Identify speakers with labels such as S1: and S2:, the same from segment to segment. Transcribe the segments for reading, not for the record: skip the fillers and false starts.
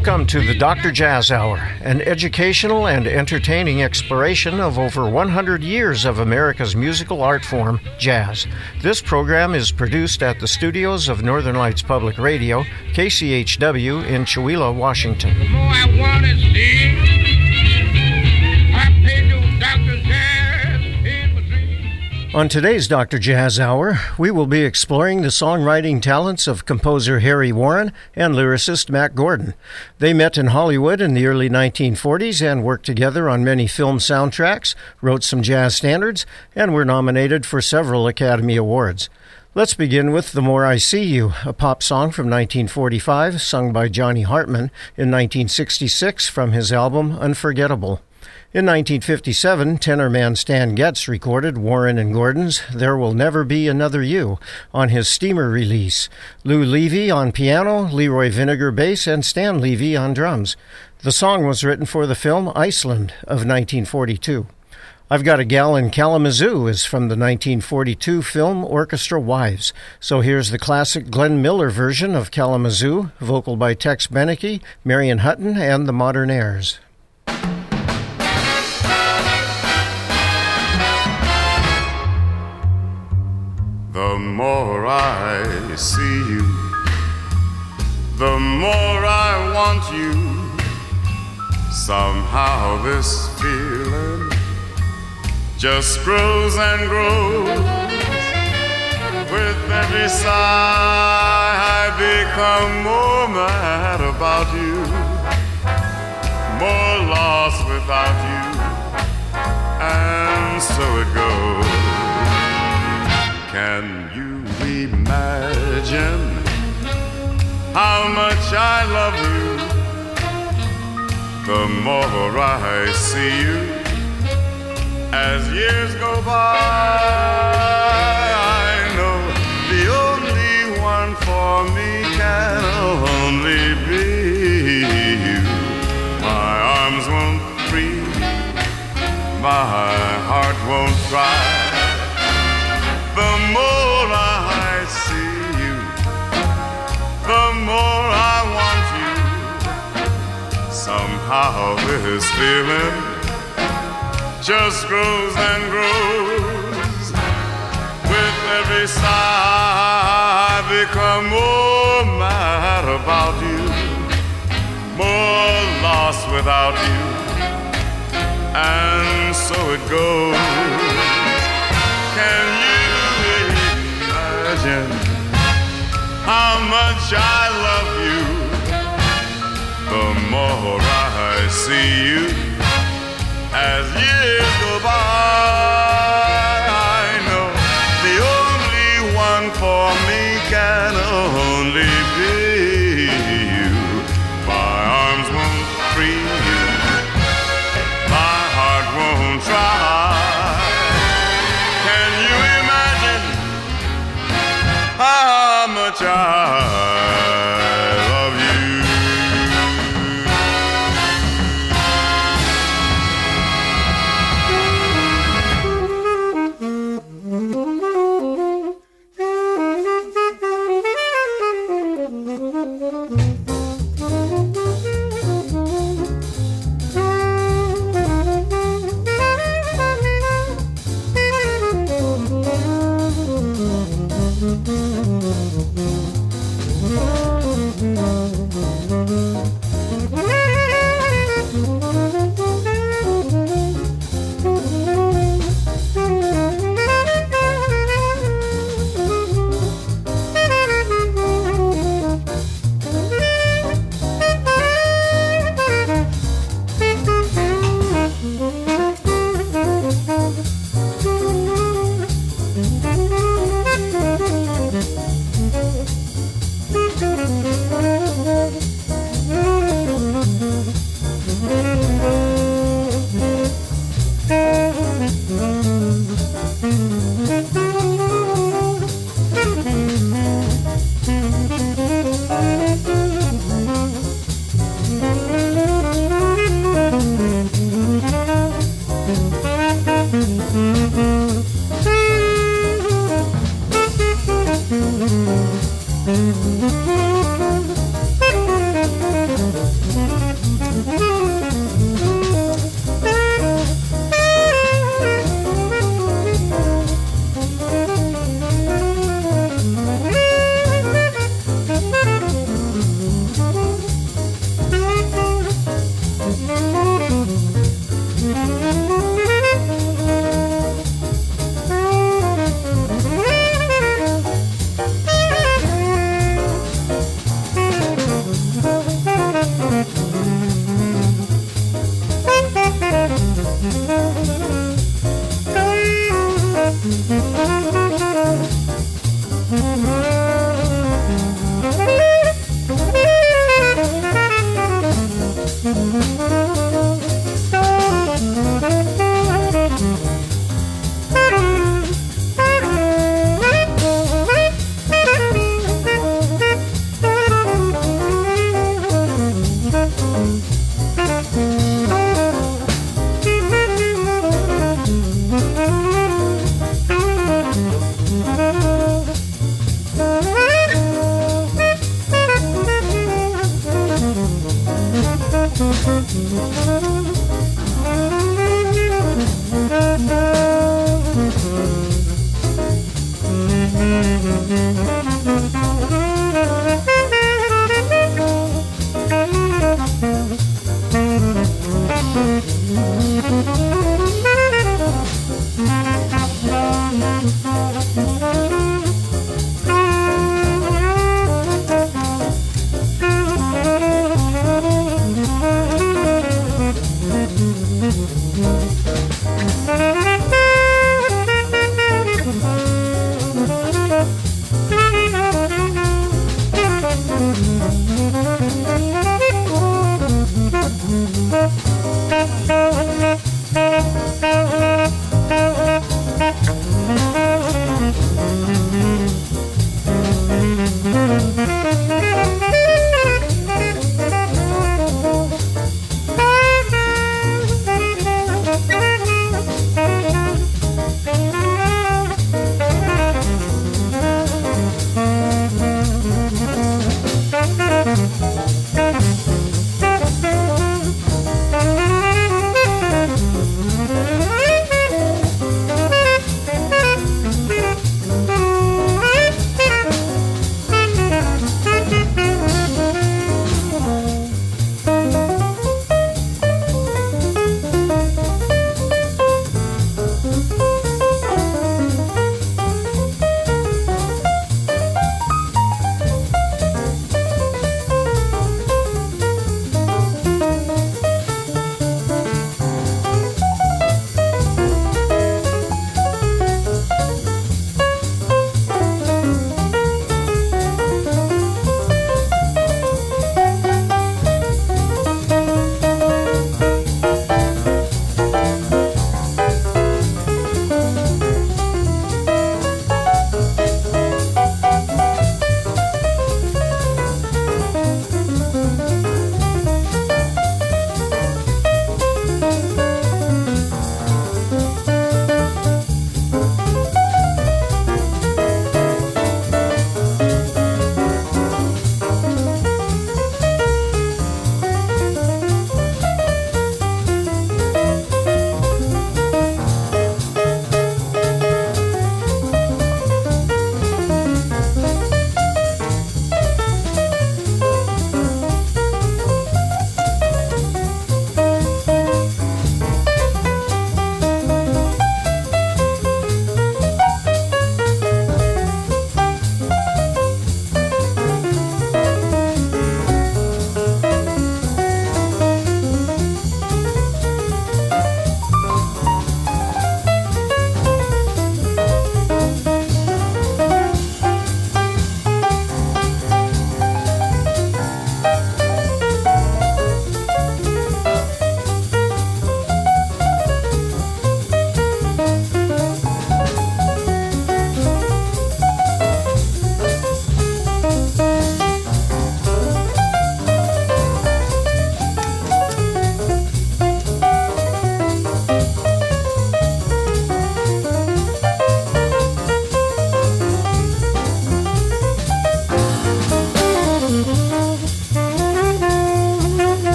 S1: Welcome to the Dr. Jazz Hour, an educational and entertaining exploration of over 100 years of America's musical art form, jazz. This program is produced at the studios of Northern Lights Public Radio, KCHW in Chewelah, Washington.
S2: The more I want to see, I pay no Dr. Jazz in my dreams.
S1: On today's Dr. Jazz Hour, we will be exploring the songwriting talents of composer Harry Warren and lyricist Mack Gordon. They met in Hollywood in the early 1940s and worked together on many film soundtracks, wrote some jazz standards, and were nominated for several Academy Awards. Let's begin with The More I See You, a pop song from 1945, sung by Johnny Hartman in 1966 from his album Unforgettable. In 1957, tenor man Stan Getz recorded Warren and Gordon's There Will Never Be Another You on his Steamer release. Lou Levy on piano, Leroy Vinegar bass, and Stan Levy on drums. The song was written for the film Iceland of 1942. I've Got a Gal in Kalamazoo is from the 1942 film Orchestra Wives. So here's the classic Glenn Miller version of Kalamazoo, vocal by Tex Beneke, Marion Hutton, and the Modern Airs.
S3: The more I see you, the more I want you. Somehow this feeling just grows and grows. With every sigh I become more mad about you, more lost without you, and so it goes. Can you imagine how much I love you? The more I see you, as years go by, I know the only one for me can only be you. My arms won't breathe, my heart won't cry. The more I see you, the more I want you. Somehow this feeling just grows and grows. With every sigh I become more mad about you, more lost without you, and so it goes. Can you imagine how much I love you? The more I see you, as years go by, I know the only one for me can only be you. My arms won't free you, my heart won't try. Can you imagine how much I love you?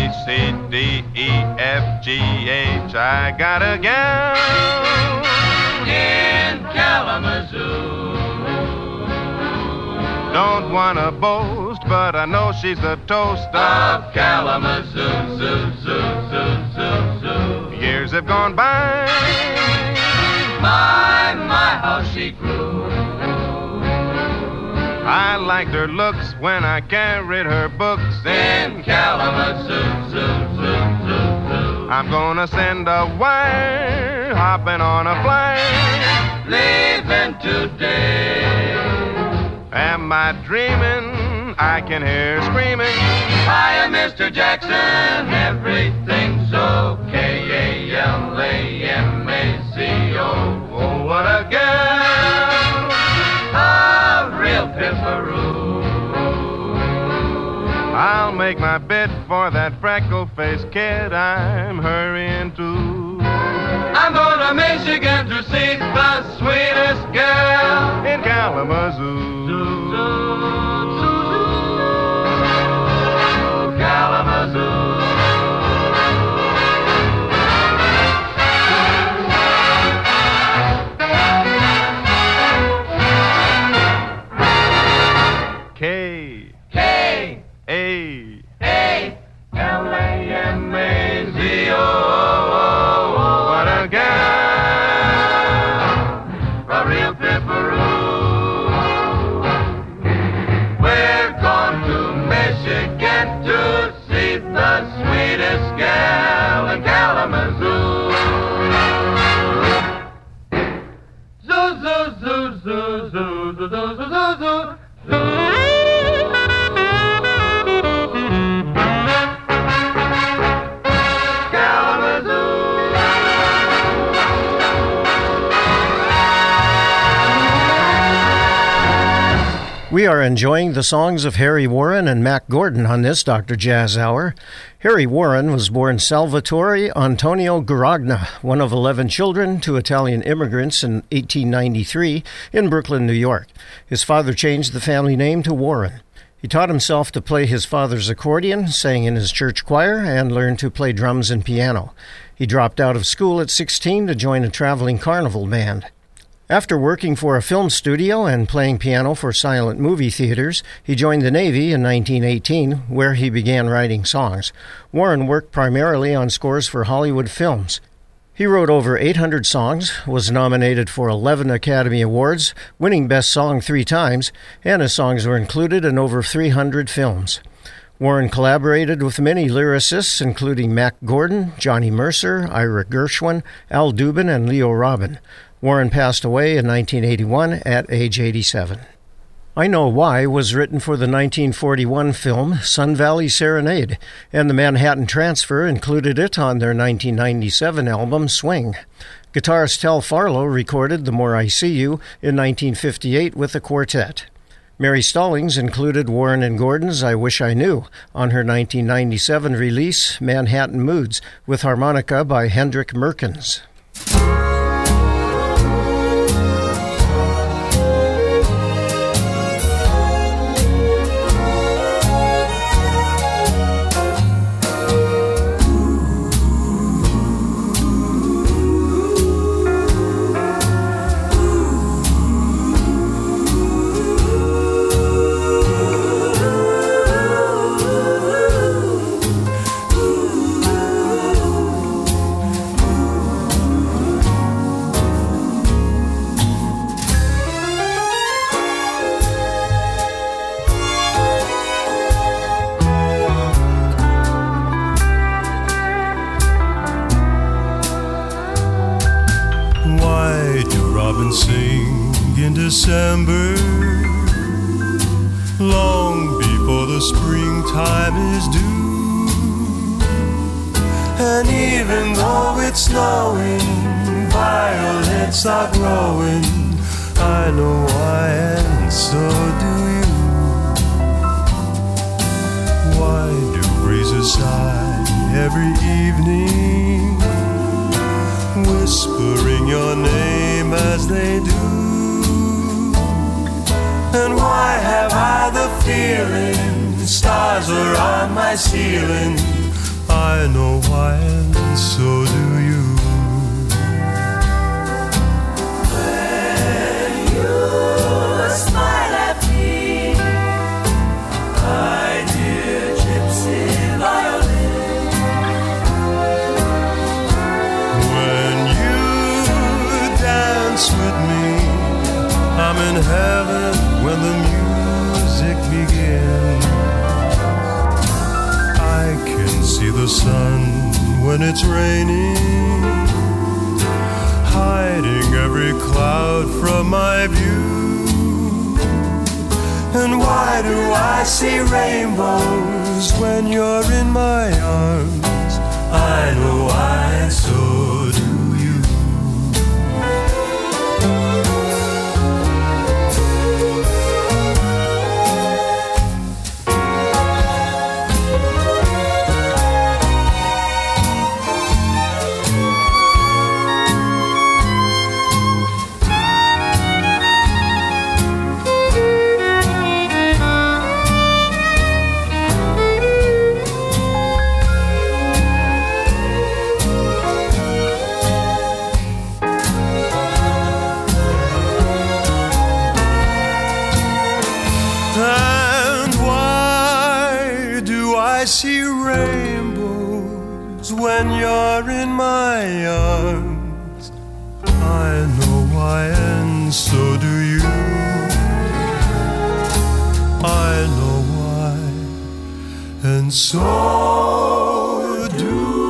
S3: B, C, D, E, F, G, H. I got a gal
S2: In Kalamazoo.
S3: Don't wanna boast, but I know she's the toast
S2: Of Kalamazoo, zoo, zoo, zoo, zoo, zoo.
S3: Years have gone by.
S2: My, how she grew.
S3: I liked her looks when I carried her books
S2: In Kalamazoo, zoo, zoo, zoo, zoo.
S3: I'm gonna send a wire, hopping on a flyer.
S2: Leaving today.
S3: Am I dreaming? I can hear screaming.
S2: Hiya, Mr. Jackson, everything's okay. A-L-A-M-A-C-O.
S3: Oh, what a gal!
S2: A real pimperoo.
S3: I'll make my bid for that freckle-faced kid I'm hurrying to.
S2: I'm going to Michigan to see the sweetest girl
S3: In Kalamazoo.
S2: Kalamazoo.
S3: K
S2: K
S3: A
S2: A L A M A Z O.
S3: What a gal!
S2: A real pimperoo. We're going to Michigan to see the sweetest gal in Kalamazoo. Zoo, zoo, zoo, zoo, zoo, zoo, zoo, zoo, zoo, zoo.
S1: We are enjoying the songs of Harry Warren and Mac Gordon on this Dr. Jazz Hour. Harry Warren was born Salvatore Antonio Garagna, one of 11 children to Italian immigrants in 1893 in Brooklyn, New York. His father changed the family name to Warren. He taught himself to play his father's accordion, sang in his church choir, and learned to play drums and piano. He dropped out of school at 16 to join a traveling carnival band. After working for a film studio and playing piano for silent movie theaters, he joined the Navy in 1918, where he began writing songs. Warren worked primarily on scores for Hollywood films. He wrote over 800 songs, was nominated for 11 Academy Awards, winning Best Song 3 times, and his songs were included in over 300 films. Warren collaborated with many lyricists, including Mac Gordon, Johnny Mercer, Ira Gershwin, Al Dubin, and Leo Robin. Warren passed away in 1981 at age 87. I Know Why was written for the 1941 film Sun Valley Serenade, and the Manhattan Transfer included it on their 1997 album Swing. Guitarist Tel Farlow recorded The More I See You in 1958 with a quartet. Mary Stallings included Warren and Gordon's I Wish I Knew on her 1997 release Manhattan Moods with harmonica by Hendrik Merkens.
S4: December, long before the springtime is due. And even though it's snowing, violets are growing. I know why, and so do you. Why do breezes sigh every evening, whispering your name as they do? And why have I the feeling stars are on my ceiling, I know why, and so do you.
S5: When you smile at me, my dear gypsy violin.
S4: When you dance with me, I'm in heaven when the music begins. I can see the sun when it's raining, hiding every cloud from my view. And why do I see rainbows when you're in my arms? I know why, and so do you. And why do I see rainbows when you're in my arms? I know why, and so do you. I know why, and so do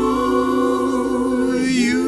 S4: you.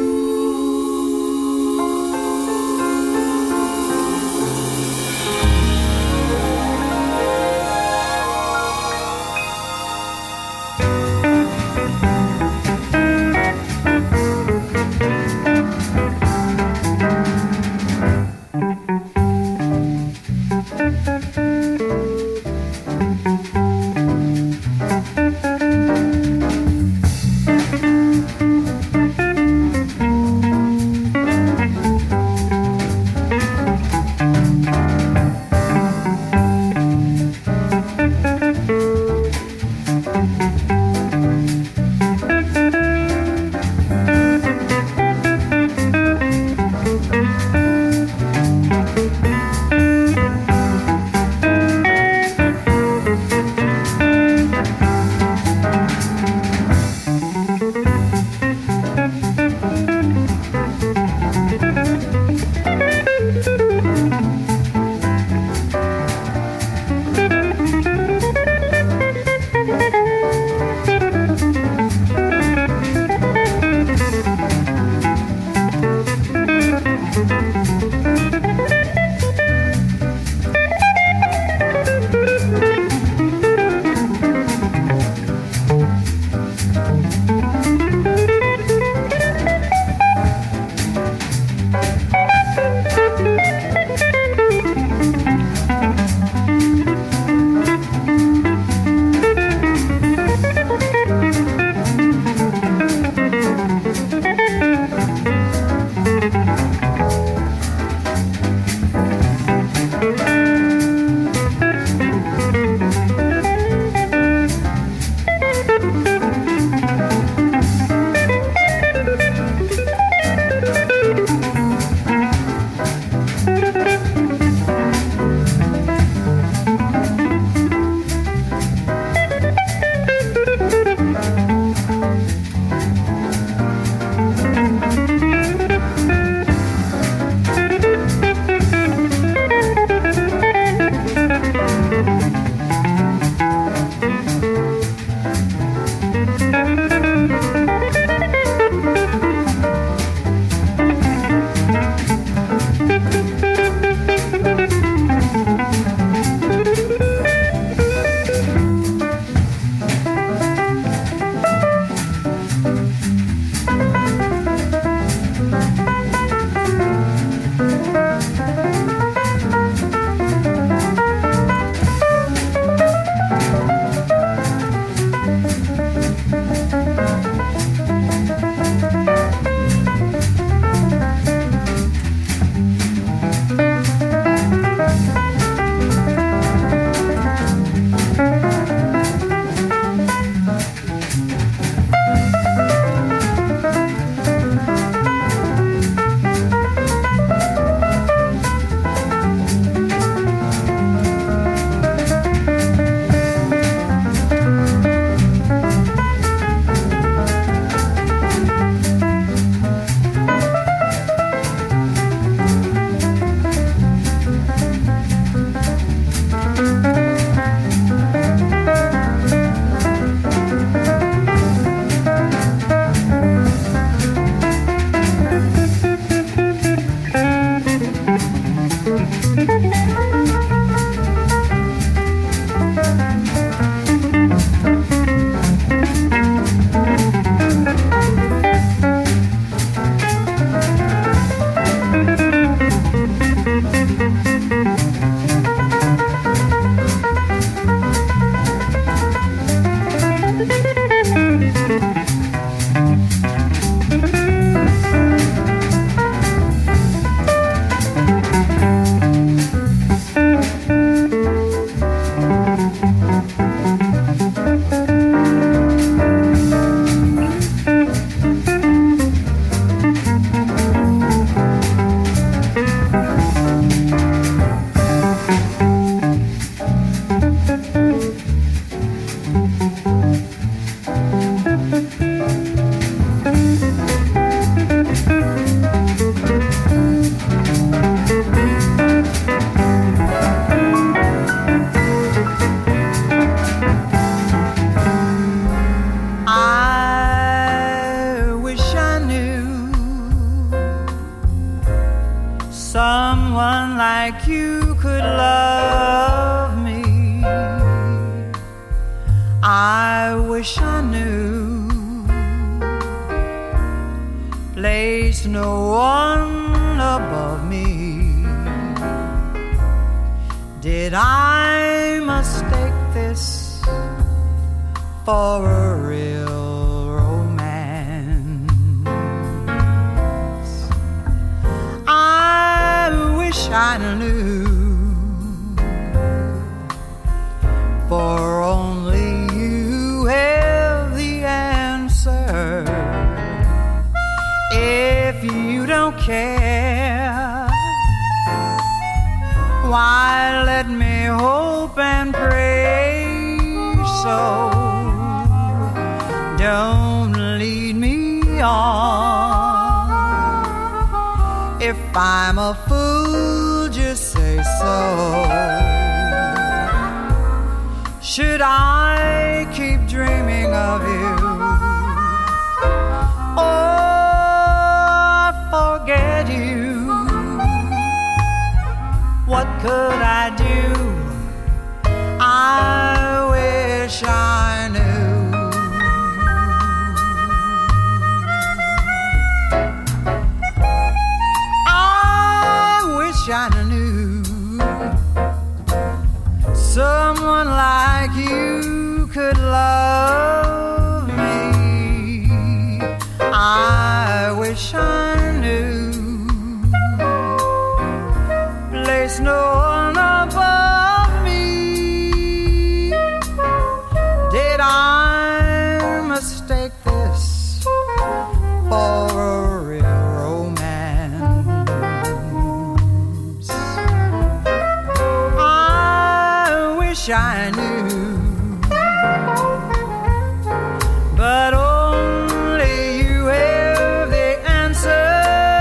S6: like you could love me. I wish I knew. Place no one above me. Did I mistake this for a real romance? I wish I knew, for only you have the answer. If you don't care, why let me hope and pray so? Don't lead me on. If I'm a fool, just say so. Should I keep dreaming of you, or forget you? What could I do? I wish I knew. I wish I knew someone like you could love me. I wish I knew. Place no one above me. Did I mistake this for a real romance? I wish I knew, but only you have the answer.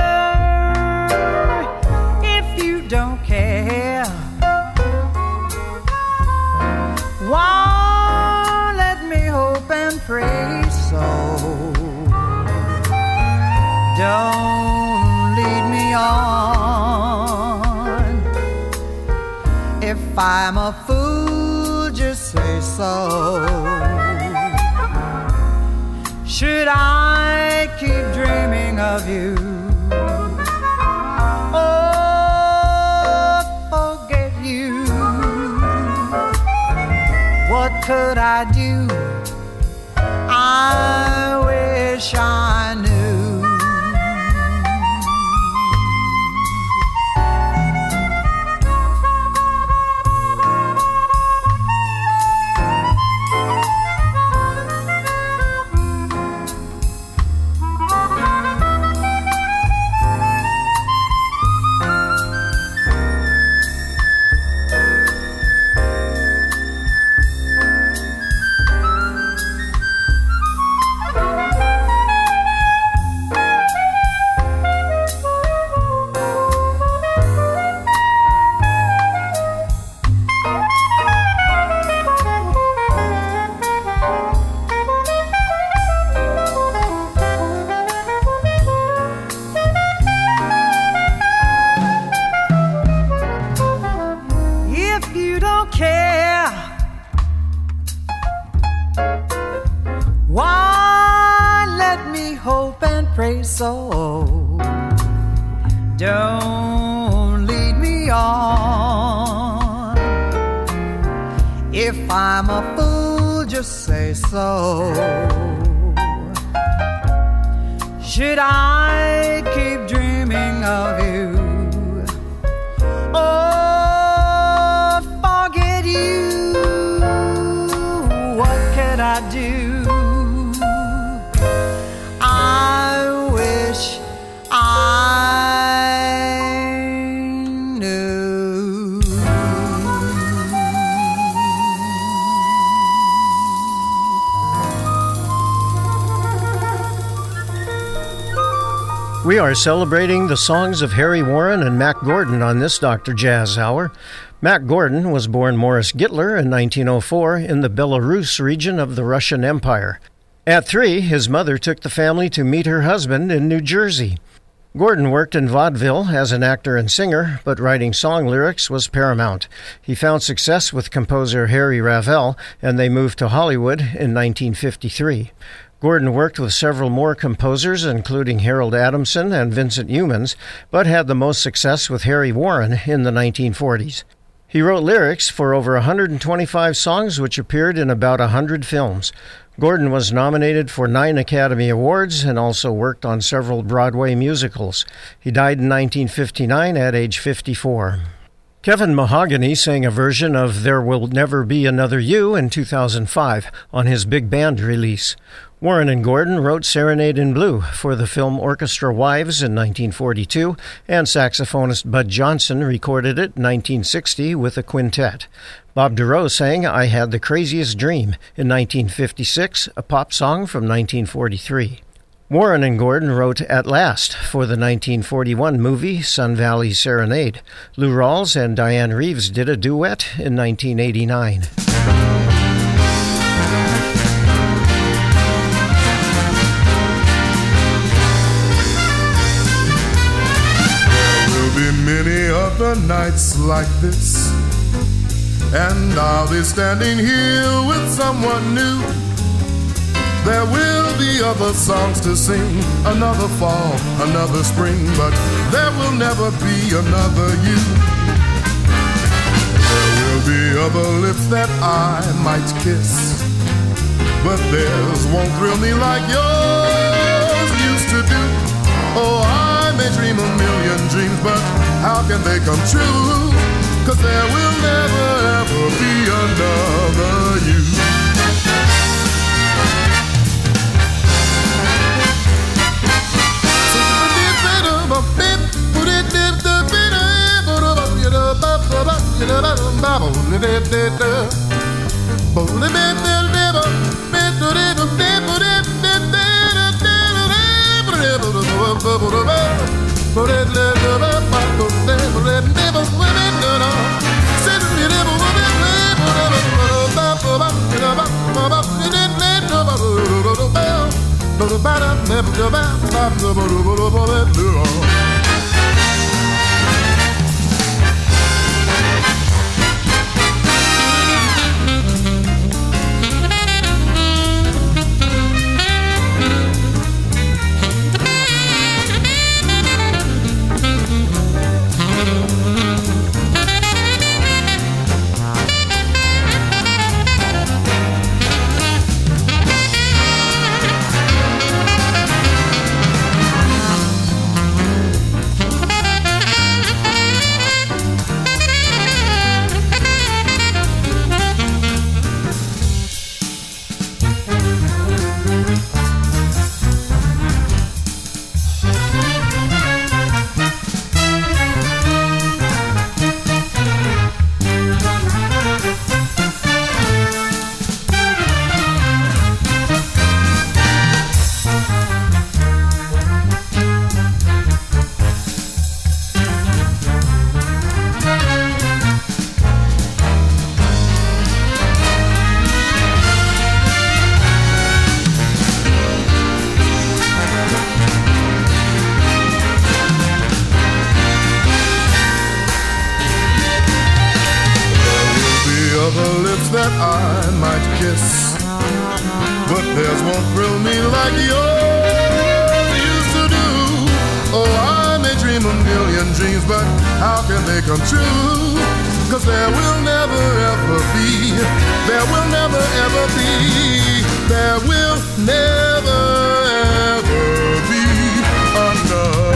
S6: If you don't care, why let me hope and pray so? Don't lead me on. If I'm a fool, just say so. Should I keep dreaming of you, or forget you? What could I do? I wish I knew. So don't lead me on. If I'm a fool, just say so. Should I keep dreaming of you, or forget you? What could I do?
S1: We are celebrating the songs of Harry Warren and Mack Gordon on this Dr. Jazz Hour. Mack Gordon was born Morris Gittler in 1904 in the Belarus region of the Russian Empire. At 3, his mother took the family to meet her husband in New Jersey. Gordon worked in vaudeville as an actor and singer, but writing song lyrics was paramount. He found success with composer Harry Ravel, and they moved to Hollywood in 1953. Gordon worked with several more composers, including Harold Adamson and Vincent Youmans, but had the most success with Harry Warren in the 1940s. He wrote lyrics for over 125 songs, which appeared in about 100 films. Gordon was nominated for 9 Academy Awards and also worked on several Broadway musicals. He died in 1959 at age 54. Kevin Mahogany sang a version of There Will Never Be Another You in 2005 on his big band release. Warren and Gordon wrote Serenade in Blue for the film Orchestra Wives in 1942, and saxophonist Bud Johnson recorded it in 1960 with a quintet. Bob Dorough sang I Had the Craziest Dream in 1956, a pop song from 1943. Warren and Gordon wrote At Last for the 1941 movie Sun Valley Serenade. Lou Rawls and Diane Reeves did a duet in 1989.
S7: Many other nights like this, and I'll be standing here with someone new. There will be other songs to sing, another fall, another spring, but there will never be another you. There will be other lips that I might kiss, but theirs won't thrill me like yours used to do. Oh, I may dream a million dreams, but how can they come true? 'Cause there will never ever be another you. That I might kiss, but theirs won't thrill me like yours used to do. Oh, I may dream a million dreams, but how can they come true? 'Cause there will never ever be, there will never ever be, there will never ever be another.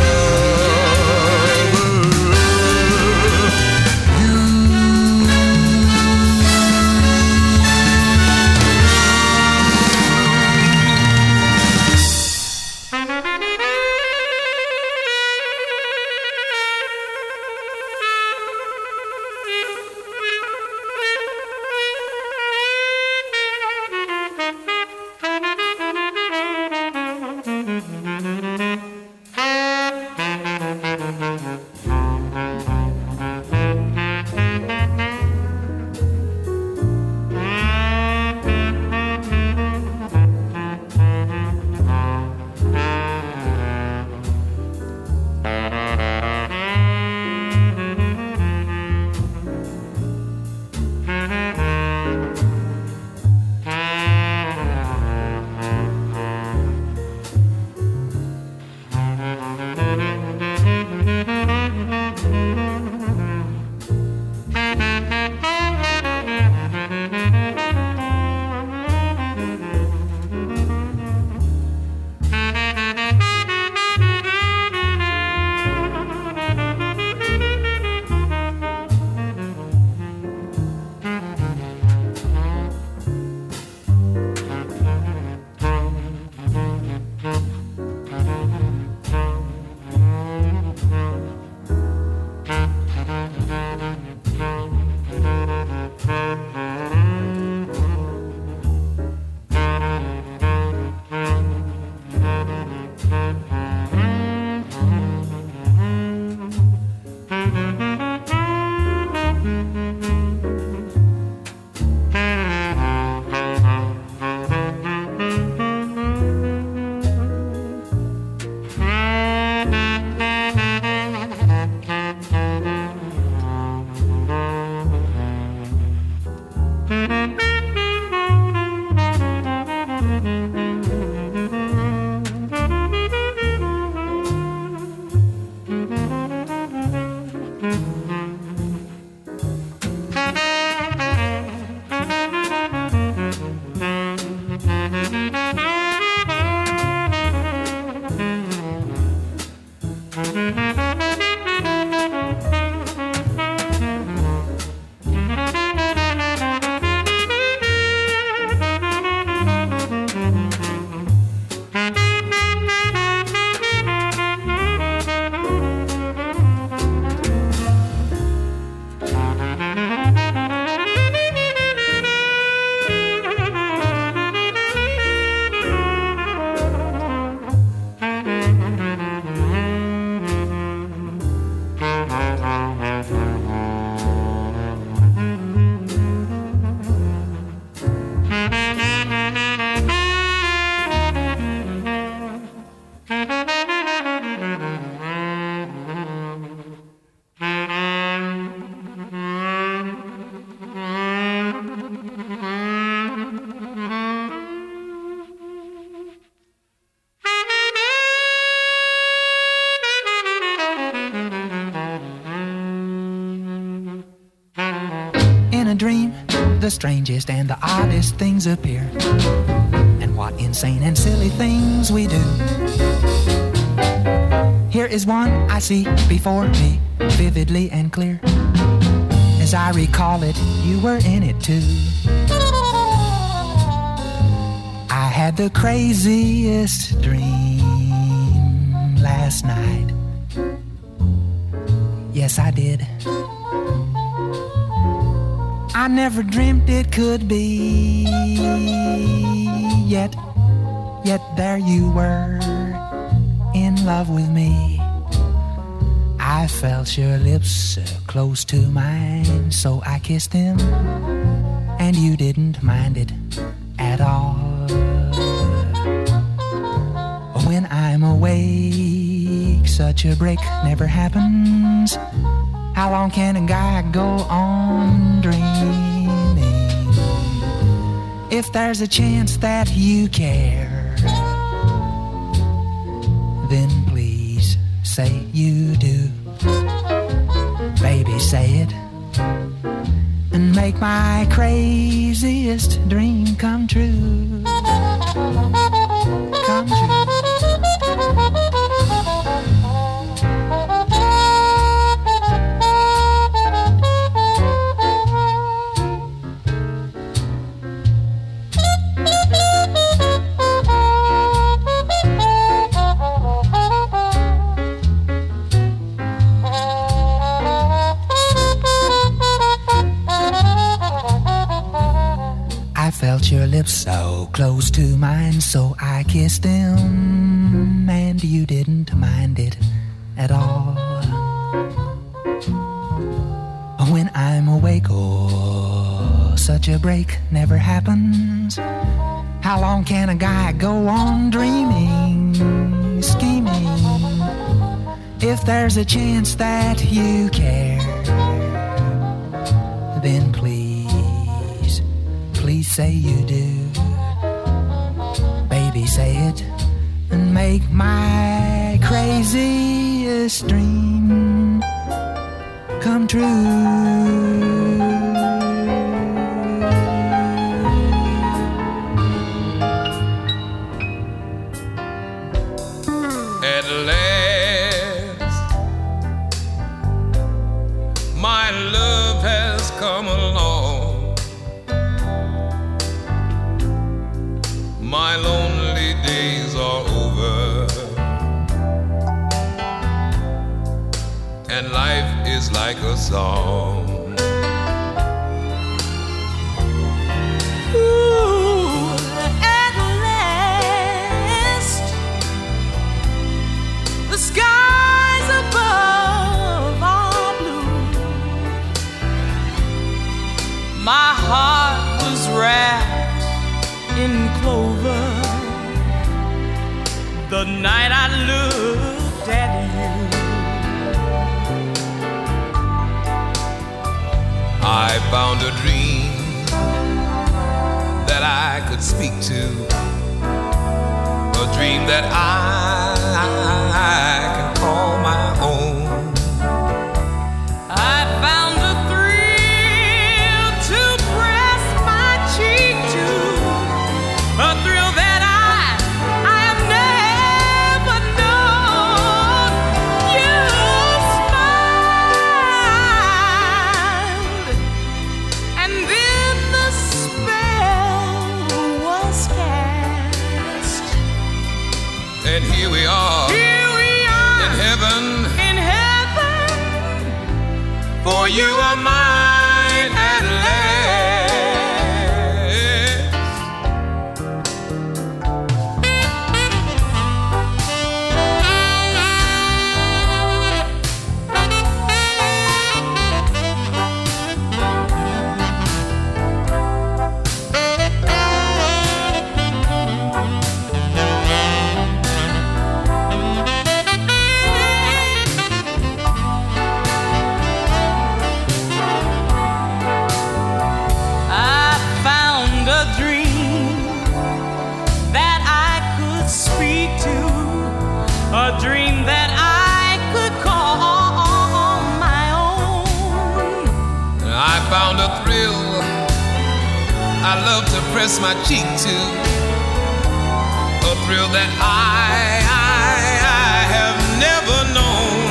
S8: strangest and the oddest things appear, and what insane and silly things we do. Here is one I see before me, vividly and clear. As I recall it, you were in it too. I had the craziest dream last night. Yes, I did. I never dreamt it could be. Yet there you were, in love with me. I felt your lips close to mine, so I kissed them, and you didn't mind it at all. When I'm awake, such a break never happens. How long can a guy go on dreaming? If there's a chance that you care, then please say you do. Baby, say it, and make my craziest dream come true. Come true. Felt your lips so close to mine, so I kissed them, and you didn't mind it at all. When I'm awake, oh, such a break never happens. How long can a guy go on dreaming, scheming? If there's a chance that you care, then please say you do. Baby, say it, and make my craziest dream come true.
S9: At last, my love has come along. My lonely days are over, and life is like a song.
S5: Ooh, at last, the skies above are blue. My heart was wrapped in clover the night I looked at you.
S9: I found a dream that I could speak to, a dream that I can call my own.
S5: I found a thrill to press my cheek to, a thrill that I have never known. You smiled, and then the spell was cast.
S9: And here we are, in heaven, for you are mine at last. press my cheek to, a thrill that I have never known.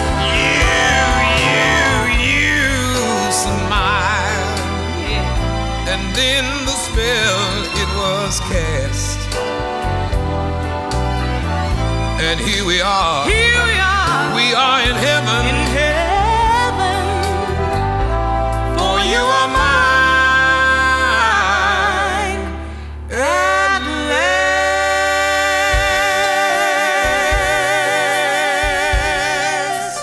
S9: You smile, and then the spell it was cast, and here we are. We are in heaven. For you are mine at last.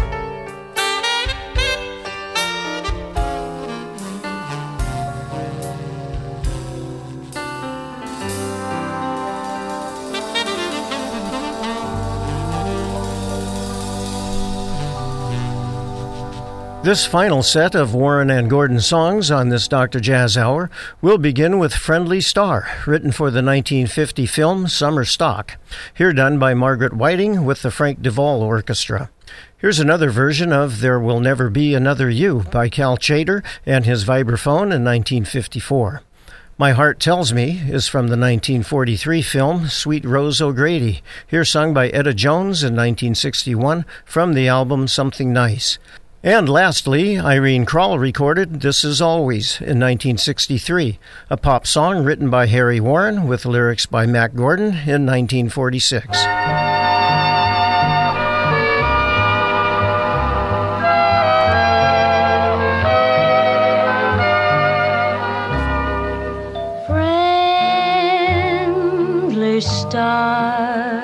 S1: This final set of Warren and Gordon songs on this Dr. Jazz Hour will begin with Friendly Star, written for the 1950 film Summer Stock, here done by Margaret Whiting with the Frank Duvall Orchestra. Here's another version of There Will Never Be Another You by Cal Tjader and his vibraphone in 1954. My Heart Tells Me is from the 1943 film Sweet Rose O'Grady, here sung by Etta Jones in 1961 from the album Something Nice. And lastly, Irene Krall recorded This Is Always in 1963, a pop song written by Harry Warren with lyrics by Mack Gordon in 1946.
S10: Friendly star,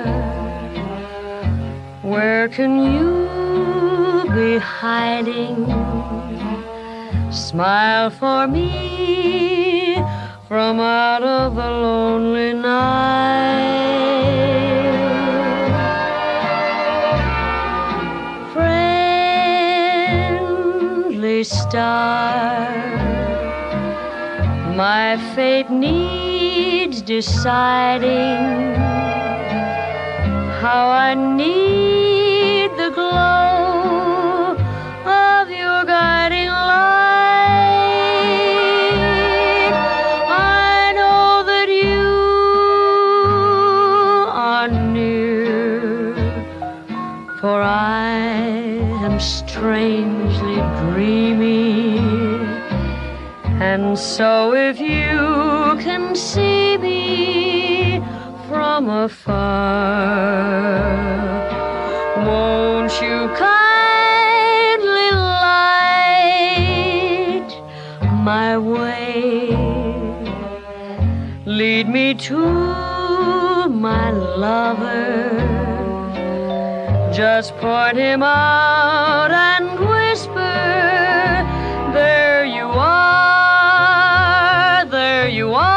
S10: where can you be hiding? Smile for me from out of the lonely night. Friendly star, my fate needs deciding. How I need the glow of your guiding light. I know that you are near, for I am strangely dreamy. And so if you can see me from afar, won't you kindly light my way? Lead me to my lover. Just point him out and whisper, there you are, there you are.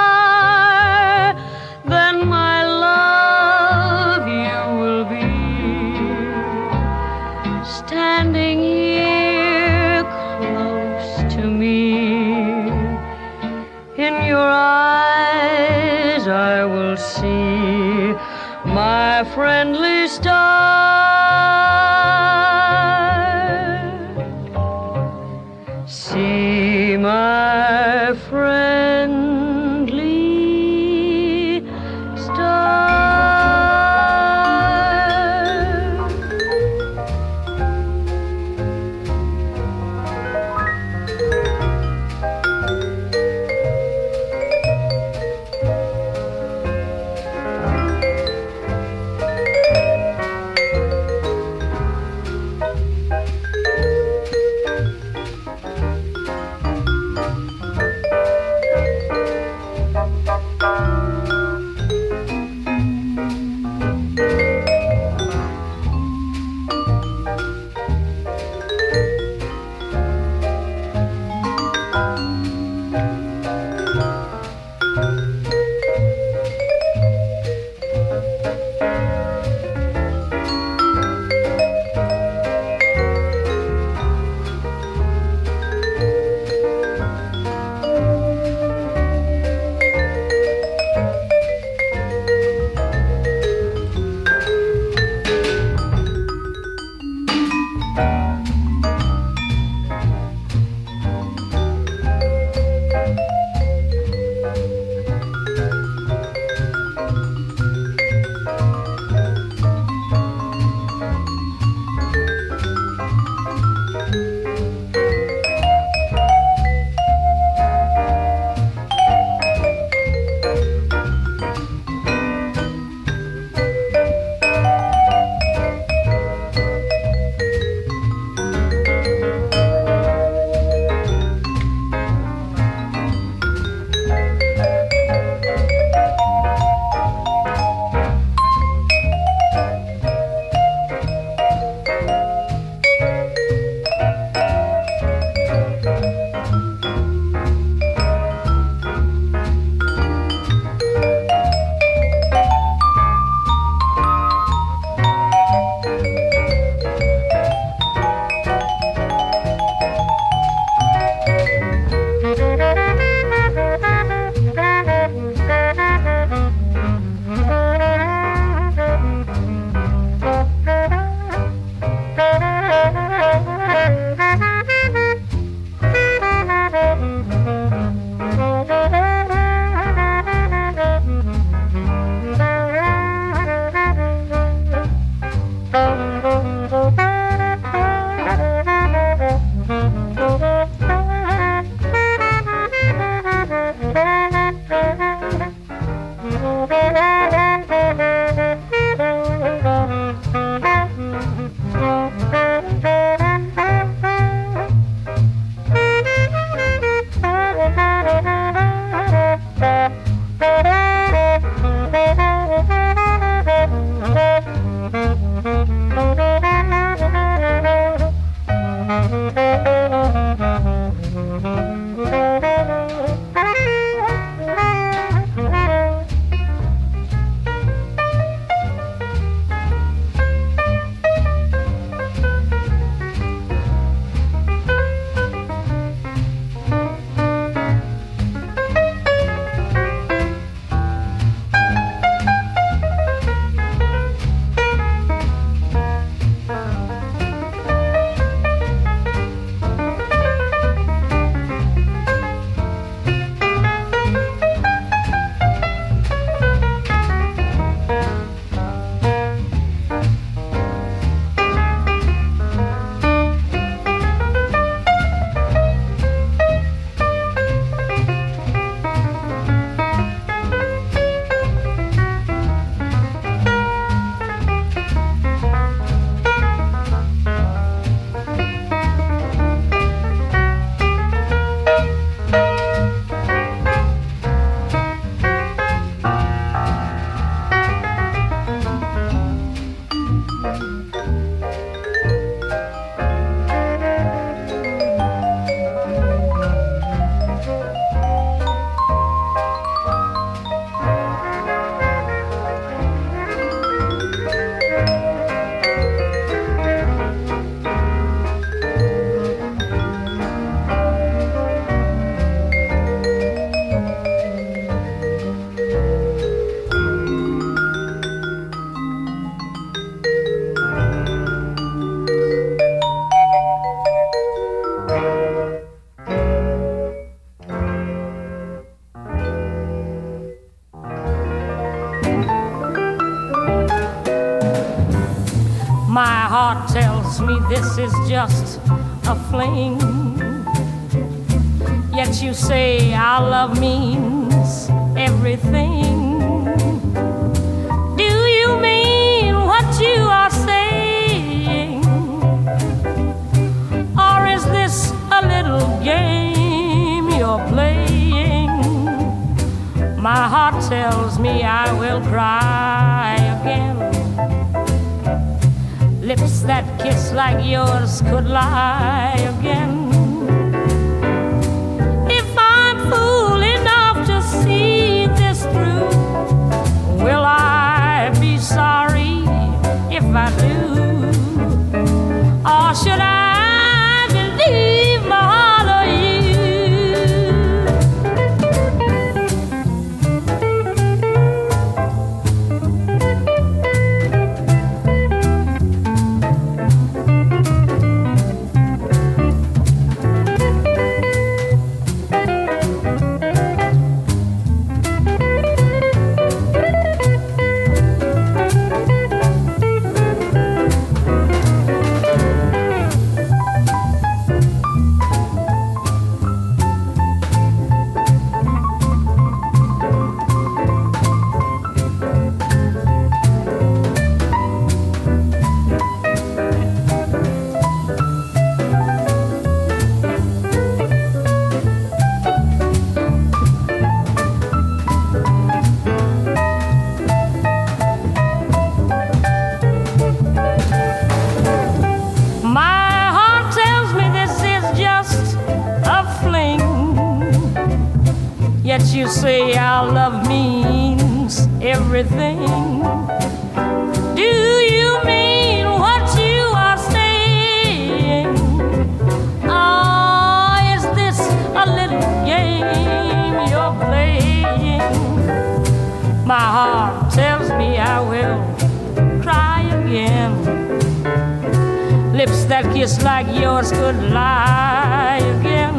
S10: Then my love you will be, standing here close to me. In your eyes I will see my friendly star. See my friendly star. My heart tells me this is just a fling. Yet you say our love means everything. Do you mean what you are saying? Or is this a little game you're playing? My heart tells me I will cry again. Lips that kiss like yours could lie again. If I'm fool enough to see this through, will I be sorry if I do? Or should I believe my heart or you? You say our love means everything. Do you mean what you are saying? Or is this a little game you're playing? My heart tells me I will cry again. Lips that kiss like yours could lie again.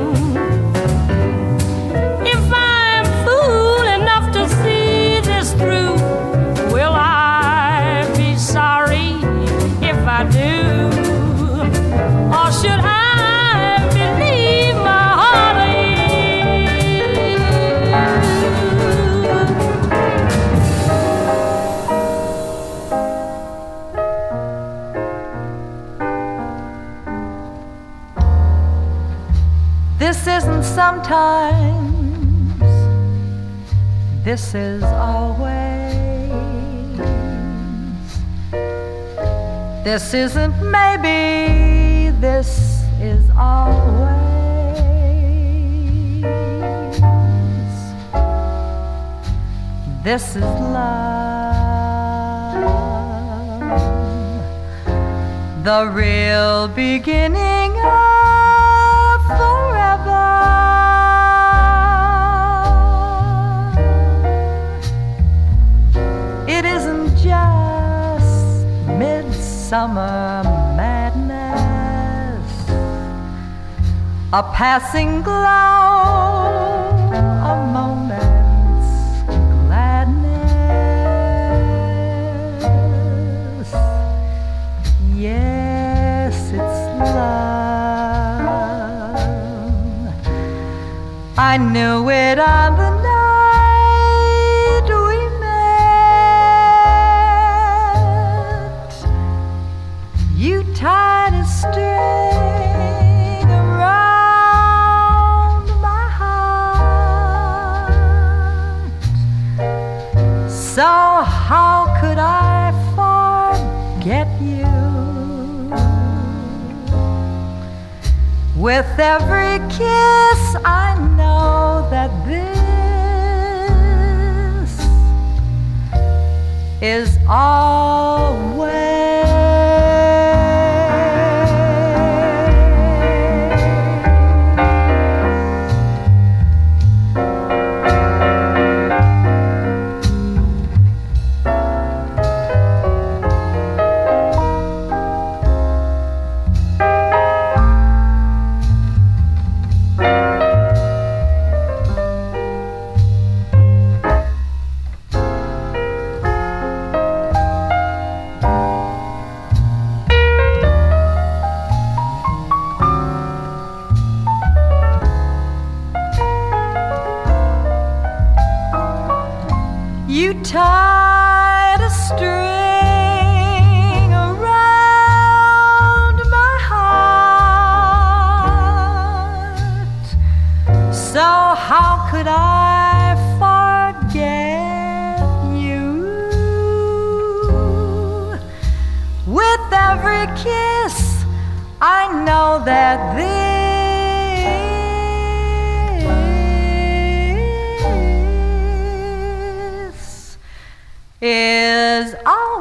S10: Through, will I be sorry if I do? Or should I believe my heart
S6: of you? This isn't sometimes. This is always. This isn't maybe. This is always. This is love, the real beginning of forever. Summer madness, a passing glow, a moment's gladness. Yes, it's love. I knew it on the night we tied a string around my heart. So how could I forget you? With every kiss I know that this is always. every kiss, I know that this is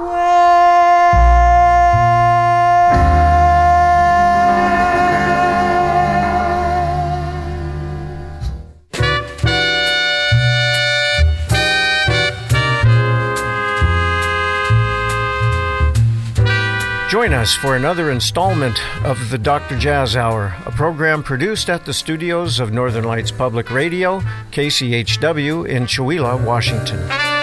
S1: Join us for another installment of the Dr. Jazz Hour, a program produced at the studios of Northern Lights Public Radio, KCHW in Chewelah, Washington.